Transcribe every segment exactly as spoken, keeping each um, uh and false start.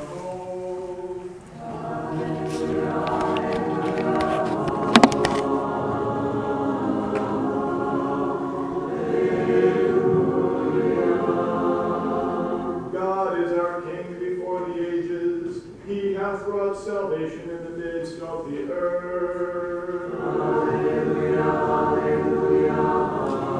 God is our King before the ages. He hath brought salvation in the midst of the earth. Alleluia, alleluia.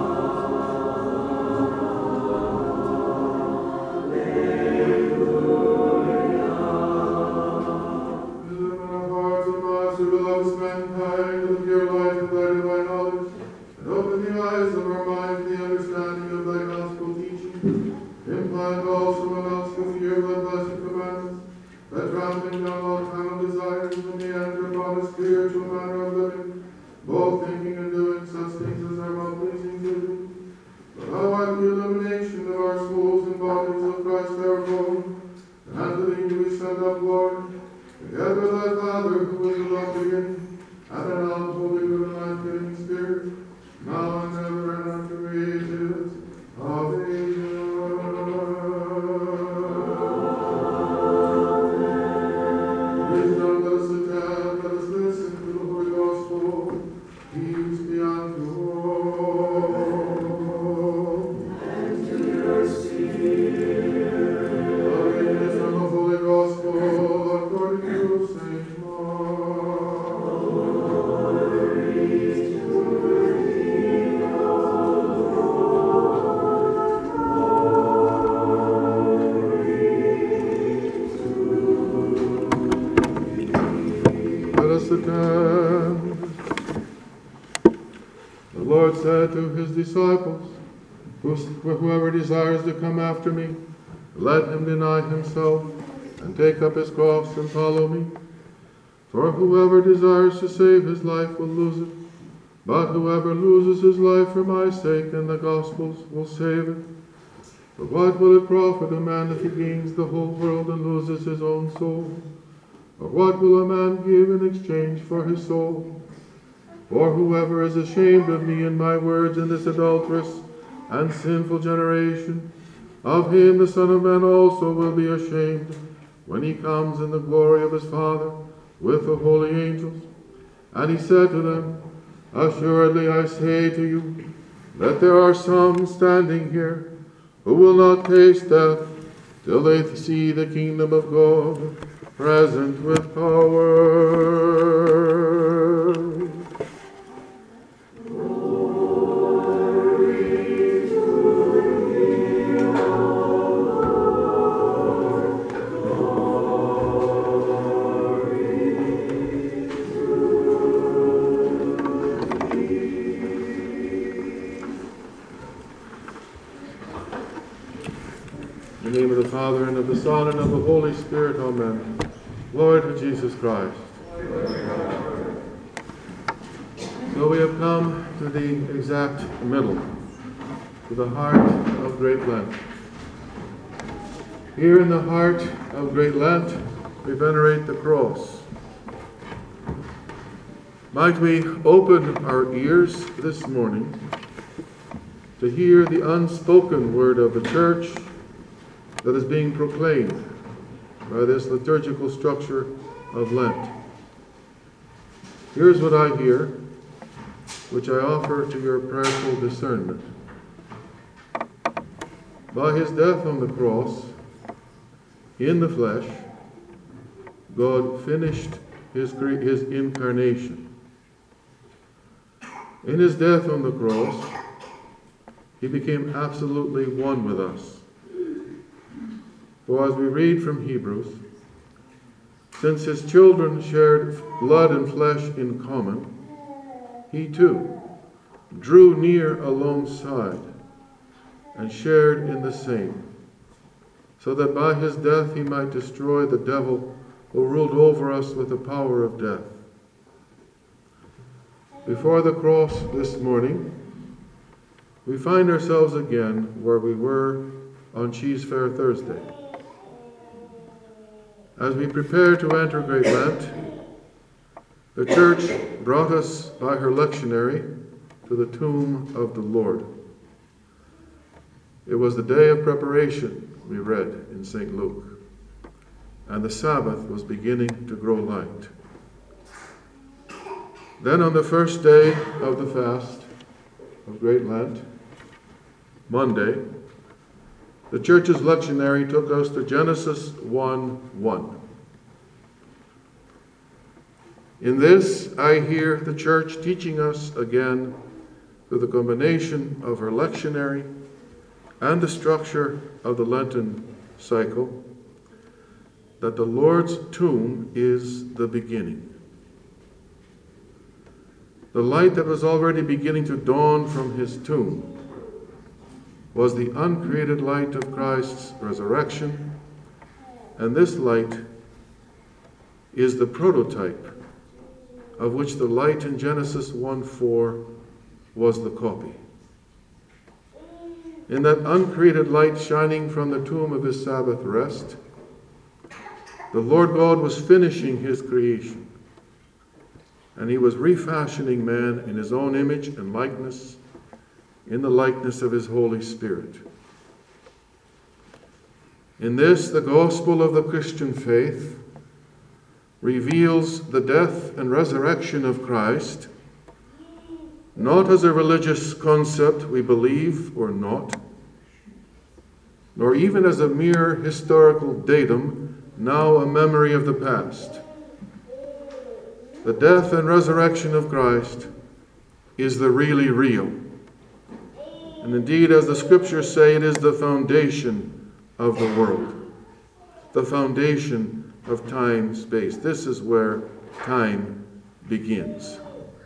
Disciples, whoever desires to come after me, let him deny himself and take up his cross and follow me. For whoever desires to save his life will lose it, but whoever loses his life for my sake and the gospel's will save it. For what will it profit a man if he gains the whole world and loses his own soul? Or what will a man give in exchange for his soul? For whoever is ashamed of me and my words in this adulterous and sinful generation, of him the Son of Man also will be ashamed when he comes in the glory of his Father with the holy angels. And he said to them, Assuredly I say to you, that there are some standing here who will not taste death till they see the kingdom of God present with power. In the name of the Father, and of the Son, and of the Holy Spirit, amen. Lord to Jesus Christ. So we have come to the exact middle, to the heart of Great Lent. Here in the heart of Great Lent, we venerate the cross. Might we open our ears this morning to hear the unspoken word of the Church that is being proclaimed by this liturgical structure of Lent. Here's what I hear, which I offer to your prayerful discernment. By his death on the cross, in the flesh, God finished his, his incarnation. In his death on the cross, he became absolutely one with us. For as we read from Hebrews, since his children shared blood and flesh in common, he too drew near alongside and shared in the same, so that by his death he might destroy the devil who ruled over us with the power of death. Before the cross this morning, we find ourselves again where we were on Cheese Fair Thursday. As we prepare to enter Great Lent, the Church brought us by her lectionary to the tomb of the Lord. It was the day of preparation, we read in Saint Luke. and the Sabbath was beginning to grow light. Then on the first day of the fast of Great Lent, Monday, the church's lectionary took us to Genesis one one. In this, I hear the church teaching us again through the combination of her lectionary and the structure of the Lenten cycle, that the Lord's tomb is the beginning. The light that was already beginning to dawn from his tomb was the uncreated light of Christ's resurrection, and this light is the prototype of which the light in Genesis one four was the copy. In that uncreated light shining from the tomb of his Sabbath rest, the Lord God was finishing his creation, and he was refashioning man in his own image and likeness, in the likeness of his Holy Spirit. In this, the gospel of the Christian faith reveals the death and resurrection of Christ, not as a religious concept we believe or not, nor even as a mere historical datum, now a memory of the past. The death and resurrection of Christ is the really real. And indeed, as the scriptures say, it is the foundation of the world, the foundation of time, space. This is where time begins.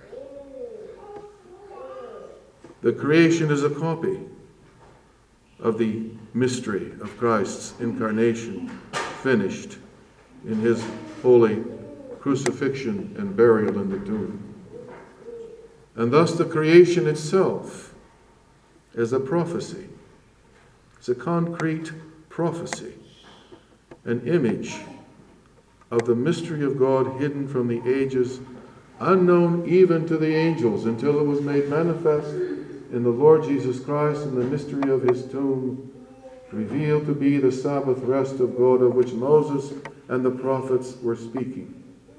The creation is a copy of the mystery of Christ's incarnation, finished in his holy crucifixion and burial in the tomb. And thus the creation itself is a prophecy. It's a concrete prophecy, an image of the mystery of God hidden from the ages, unknown even to the angels, until it was made manifest in the Lord Jesus Christ in the mystery of his tomb, revealed to be the Sabbath rest of God, of which Moses and the prophets were speaking.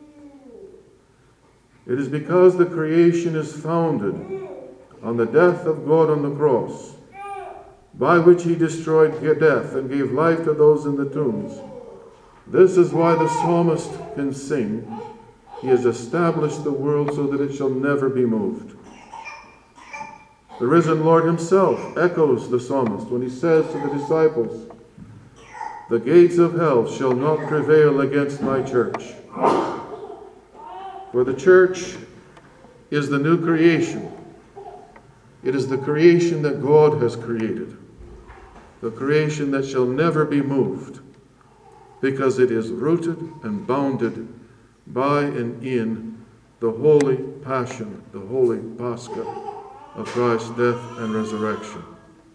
It is because the creation is founded on the death of God on the cross, by which he destroyed death and gave life to those in the tombs. This is why the psalmist can sing, "He has established the world so that it shall never be moved." The risen Lord himself echoes the psalmist when he says to the disciples, "The gates of hell shall not prevail against my church." For the church is the new creation. It is the creation that God has created, the creation that shall never be moved, because it is rooted and bounded by and in the holy passion, the holy Pascha of Christ's death and resurrection.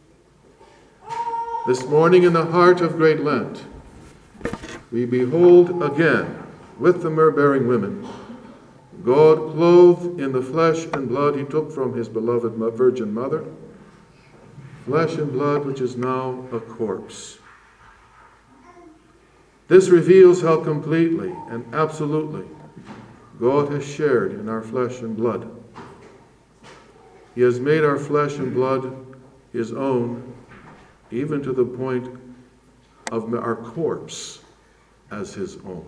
This morning in the heart of Great Lent, we behold again, with the myrrh-bearing women, God clothed in the flesh and blood he took from his beloved Virgin Mother, flesh and blood which is now a corpse. This reveals how completely and absolutely God has shared in our flesh and blood. He has made our flesh and blood his own, even to the point of our corpse as his own.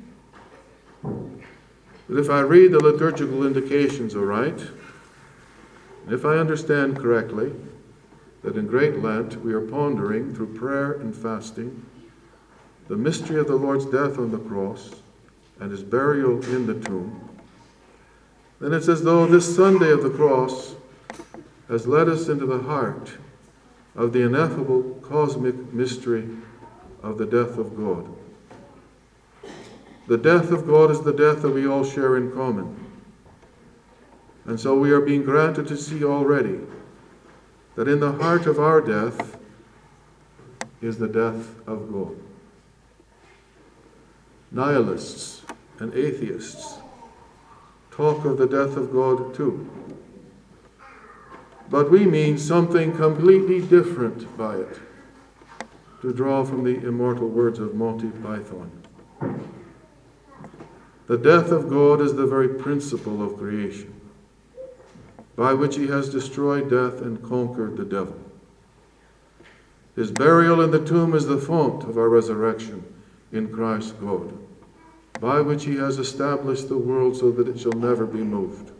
But if I read the liturgical indications aright, and if I understand correctly, that in Great Lent we are pondering through prayer and fasting the mystery of the Lord's death on the cross and his burial in the tomb, then it's as though this Sunday of the cross has led us into the heart of the ineffable cosmic mystery of the death of God. The death of God is the death that we all share in common. And so we are being granted to see already that in the heart of our death is the death of God. Nihilists and atheists talk of the death of God too. But we mean something completely different by it, to draw from the immortal words of Monty Python. The death of God is the very principle of creation, by which he has destroyed death and conquered the devil. His burial in the tomb is the font of our resurrection in Christ God, by which he has established the world so that it shall never be moved.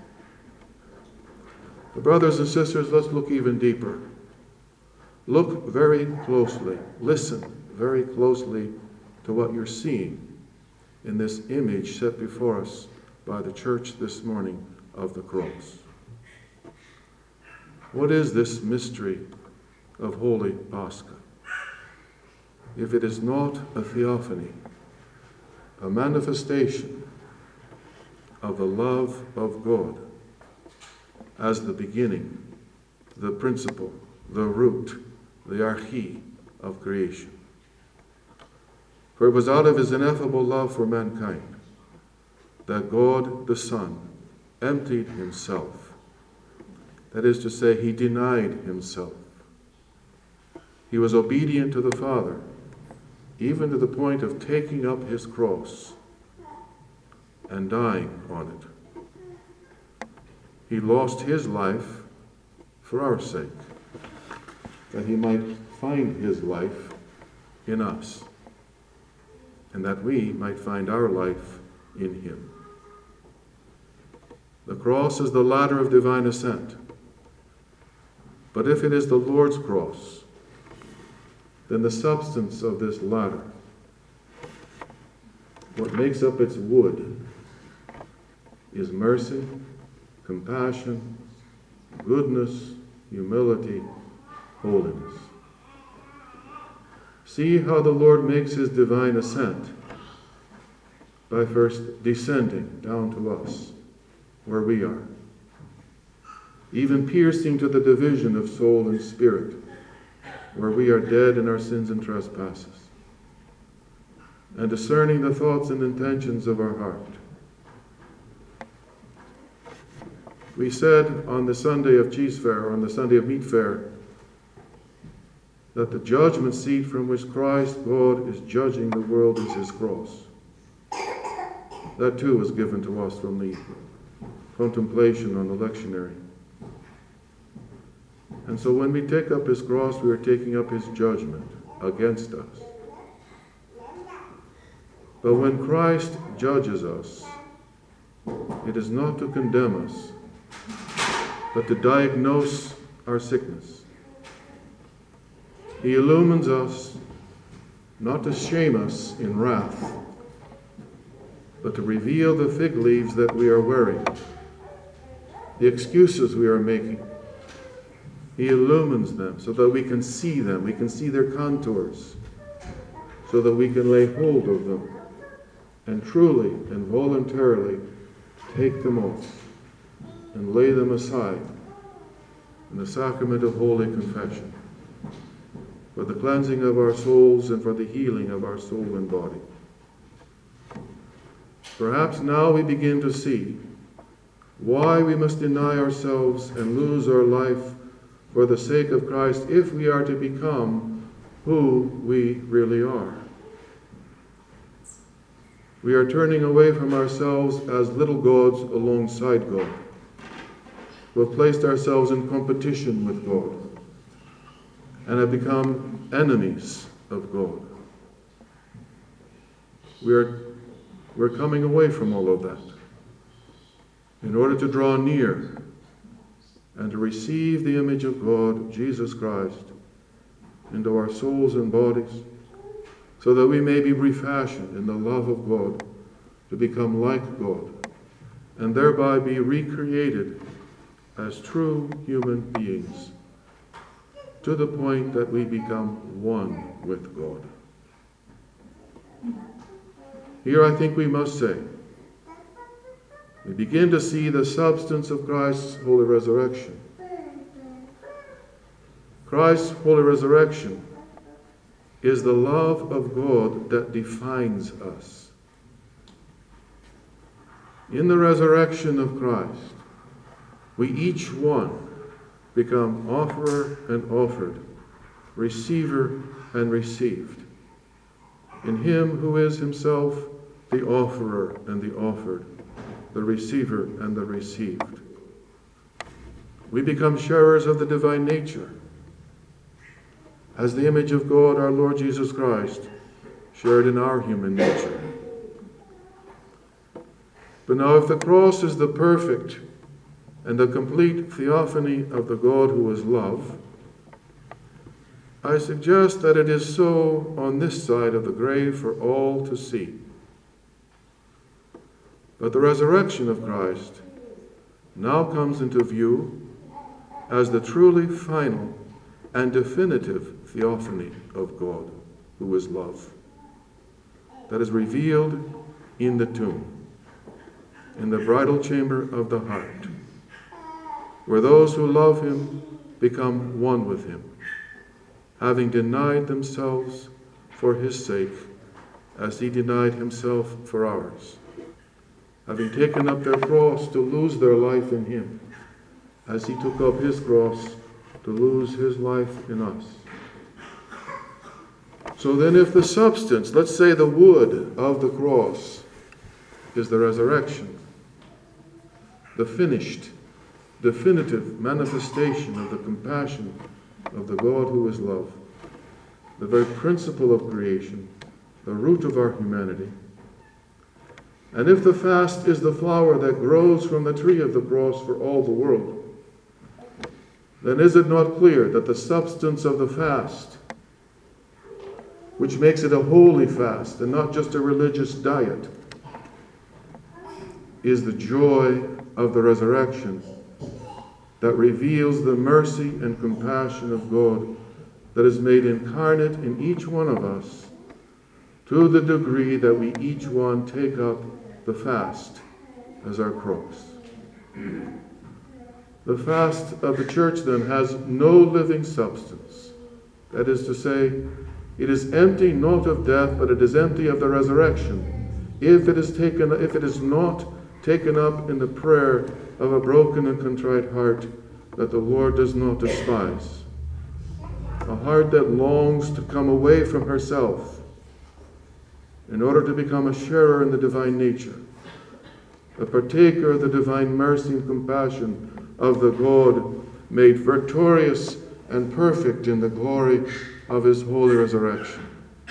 But brothers and sisters, let's look even deeper. Look very closely, listen very closely to what you're seeing in this image set before us by the church this morning of the cross. What is this mystery of Holy Pascha? If it is not a theophany, a manifestation of the love of God as the beginning, the principle, the root, the arche of creation. For it was out of his ineffable love for mankind that God the Son emptied himself. That is to say, he denied himself. He was obedient to the Father, even to the point of taking up his cross and dying on it. He lost his life for our sake, that he might find his life in us, and that we might find our life in him. The cross is the ladder of divine ascent. But if it is the Lord's cross, then the substance of this ladder, what makes up its wood, is mercy, compassion, goodness, humility, holiness. See how the Lord makes his divine ascent by first descending down to us where we are, even piercing to the division of soul and spirit, where we are dead in our sins and trespasses, and discerning the thoughts and intentions of our heart. We said on the Sunday of Cheese Fair, on the Sunday of Meat Fair, that the judgment seat from which Christ, God, is judging the world is his cross. That too was given to us from the contemplation on the lectionary. And so when we take up his cross, we are taking up his judgment against us. But when Christ judges us, it is not to condemn us, but to diagnose our sickness. He illumines us, not to shame us in wrath, but to reveal the fig leaves that we are wearing, the excuses we are making. He illumines them so that we can see them, we can see their contours, so that we can lay hold of them and truly and voluntarily take them off and lay them aside in the sacrament of Holy Confession for the cleansing of our souls and for the healing of our soul and body. Perhaps now we begin to see why we must deny ourselves and lose our life for the sake of Christ if we are to become who we really are. We are turning away from ourselves as little gods alongside God, who have placed ourselves in competition with God and have become enemies of God. We are, we're coming away from all of that in order to draw near and to receive the image of God, Jesus Christ, into our souls and bodies, so that we may be refashioned in the love of God to become like God, and thereby be recreated as true human beings, to the point that we become one with God. Here I think we must say, we begin to see the substance of Christ's holy resurrection. Christ's holy resurrection is the love of God that defines us. In the resurrection of Christ, we each one become offerer and offered, receiver and received. In him who is himself the offerer and the offered, the receiver and the received. We become sharers of the divine nature, as the image of God, our Lord Jesus Christ, shared in our human nature. But now, if the cross is the perfect and the complete theophany of the God who is love, I suggest that it is so on this side of the grave for all to see. But the resurrection of Christ now comes into view as the truly final and definitive theophany of God, who is love, that is revealed in the tomb, in the bridal chamber of the heart, where those who love him become one with him, having denied themselves for his sake, as he denied himself for ours, having taken up their cross to lose their life in him, as he took up his cross to lose his life in us. So then, if the substance, let's say the wood of the cross, is the resurrection, the finished, definitive manifestation of the compassion of the God who is love, the very principle of creation, the root of our humanity, and if the fast is the flower that grows from the tree of the cross for all the world, then is it not clear that the substance of the fast, which makes it a holy fast and not just a religious diet, is the joy of the resurrection that reveals the mercy and compassion of God that is made incarnate in each one of us, to the degree that we each one take up the fast as our cross. The fast of the church then has no living substance. That is to say, it is empty not of death, but it is empty of the resurrection, if it is taken, if it is not taken up in the prayer of a broken and contrite heart that the Lord does not despise. A heart that longs to come away from herself in order to become a sharer in the divine nature, a partaker of the divine mercy and compassion of the God made victorious and perfect in the glory of his holy resurrection.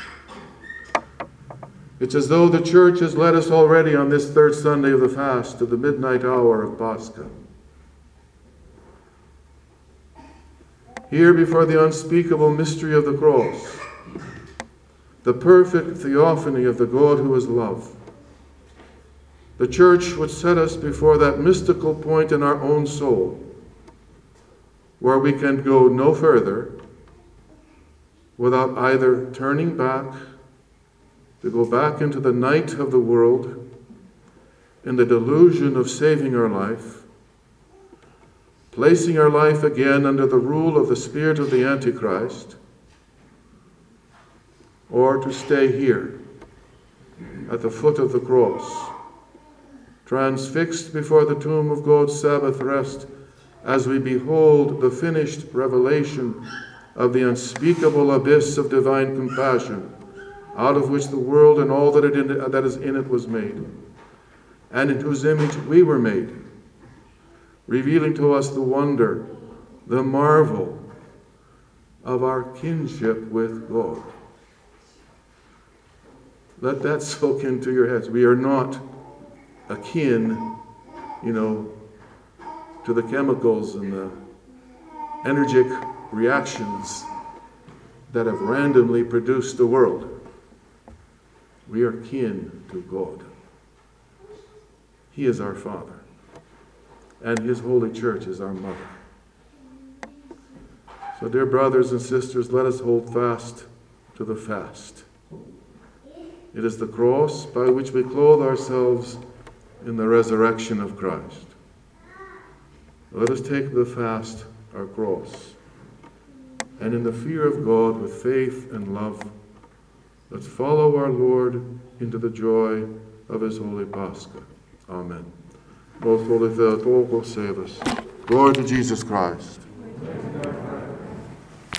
It's as though the church has led us already on this third Sunday of the fast to the midnight hour of Pascha. Here before the unspeakable mystery of the cross, the perfect theophany of the God who is love, the church would set us before that mystical point in our own soul where we can go no further without either turning back to go back into the night of the world in the delusion of saving our life, placing our life again under the rule of the spirit of the Antichrist, or to stay here at the foot of the cross, transfixed before the tomb of God's Sabbath rest as we behold the finished revelation of the unspeakable abyss of divine compassion, out of which the world and all that, it, that is in it was made, and in whose image we were made, revealing to us the wonder, the marvel of our kinship with God. Let that soak into your heads. We are not akin, you know, to the chemicals and the energetic reactions that have randomly produced the world. We are kin to God. He is our Father, and his holy church is our mother. So, dear brothers and sisters, let us hold fast to the fast. It is the cross by which we clothe ourselves in the resurrection of Christ. Let us take the fast, our cross, and in the fear of God with faith and love, let's follow our Lord into the joy of his holy Pascha. Amen. Most Holy Theotokos, save us. Glory to Jesus Christ.